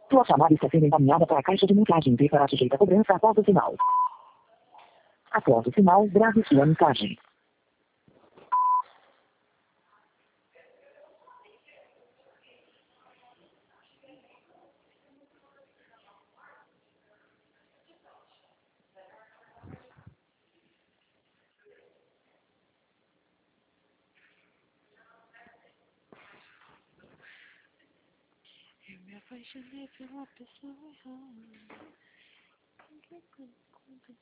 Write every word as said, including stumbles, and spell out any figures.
Sua chamada está sendo encaminhada para a caixa de mensagens e será sujeita a cobrança após o sinal. Após o sinal, grave sua mensagem. Eu me apaixonei pela pessoa errada.